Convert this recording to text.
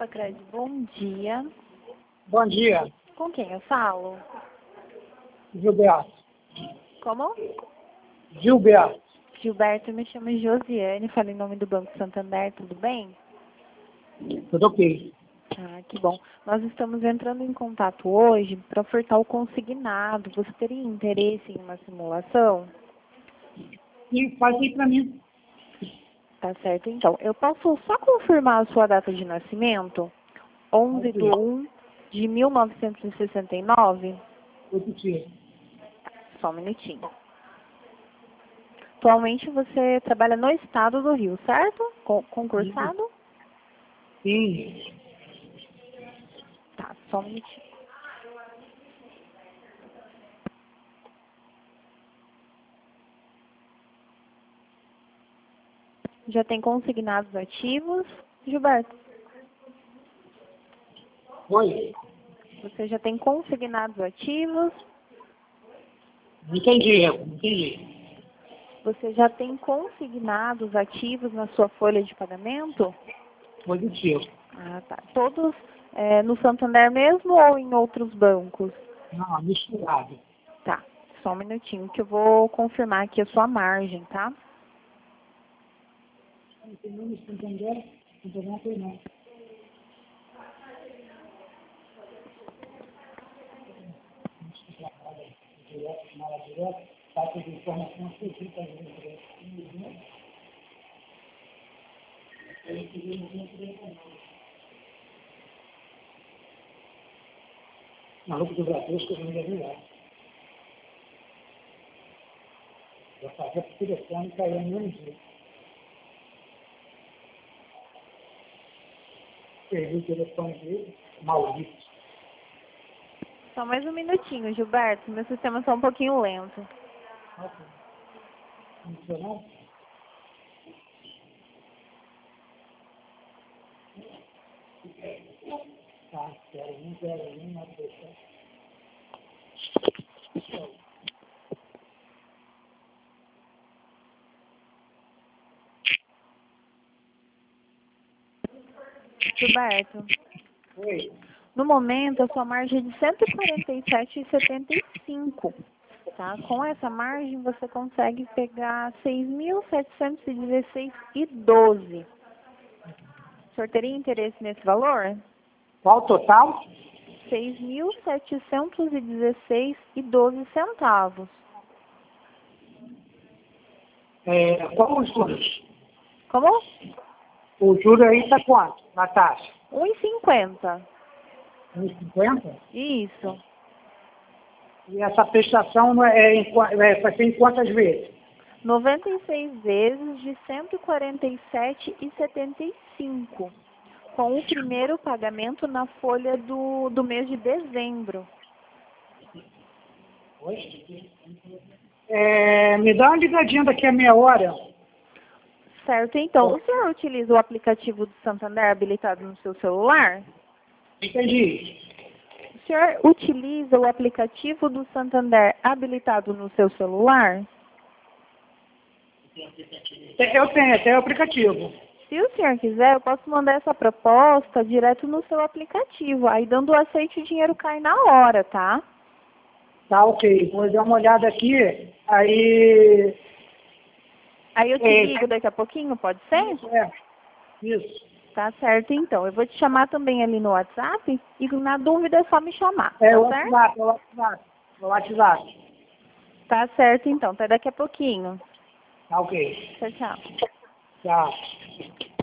Sacred, bom dia. Bom dia, Com quem eu falo? Gilberto. Como? Gilberto. Gilberto, me chamo Josiane, falo em nome do Banco Santander, tudo bem? Tudo ok. Ah, que bom. Nós estamos entrando em contato hoje para ofertar o consignado. Você teria interesse em uma simulação? E faz aí para mim. Tá certo, então. Eu posso só confirmar a sua data de nascimento? 11/1 de 1969? Todo dia. Só um minutinho. Atualmente você trabalha no estado do Rio, certo? Concursado? Sim. Tá, só um minutinho. Já tem consignados ativos? Gilberto, Oi. você já tem consignados ativos? Entendi. Você já tem consignados ativos na sua folha de pagamento? Positivo. Ah, tá. Todos no Santander mesmo ou em outros bancos? Não, misturado. Tá, só um minutinho que eu vou confirmar aqui a sua margem, tá? Não tem nem Santander, não tem não. Direto, taxa de informação específica maluco do Bradesco, eu não deve lá. Eu fazia por telefone e caía no mesmo dia. Perdi o telefone dele, maldito. Só mais um minutinho, Gilberto. Meu sistema está um pouquinho lento. Ok. Funcionou? Tá, 0101, uma pessoa. Gilberto, Oi. no momento a sua margem é de 147,75. Tá? Com essa margem você consegue pegar 6.716,12. O senhor teria interesse nesse valor? Qual o total? 6.716,12 centavos. Qual os juros? Como? O juro aí está quanto? Na taxa? 1,50. 1,50? Isso. E essa prestação vai ser em quantas vezes? 96 vezes de 147,75. Com o primeiro pagamento na folha do mês de dezembro. Me dá uma ligadinha daqui a meia hora. Certo, então. O senhor utiliza o aplicativo do Santander habilitado no seu celular? Entendi. O senhor utiliza o aplicativo do Santander habilitado no seu celular? Eu tenho até o aplicativo. Se o senhor quiser, eu posso mandar essa proposta direto no seu aplicativo. Aí, dando o aceite, o dinheiro cai na hora, tá? Tá, ok. Vou dar uma olhada aqui. Aí... Aí eu te ligo daqui a pouquinho, pode ser? Isso. Tá certo, então. Eu vou te chamar também ali no WhatsApp e na dúvida é só me chamar, tá O certo? WhatsApp. Tá certo, então. Até daqui a pouquinho. Tá, ok. Tchau, tchau. Tchau.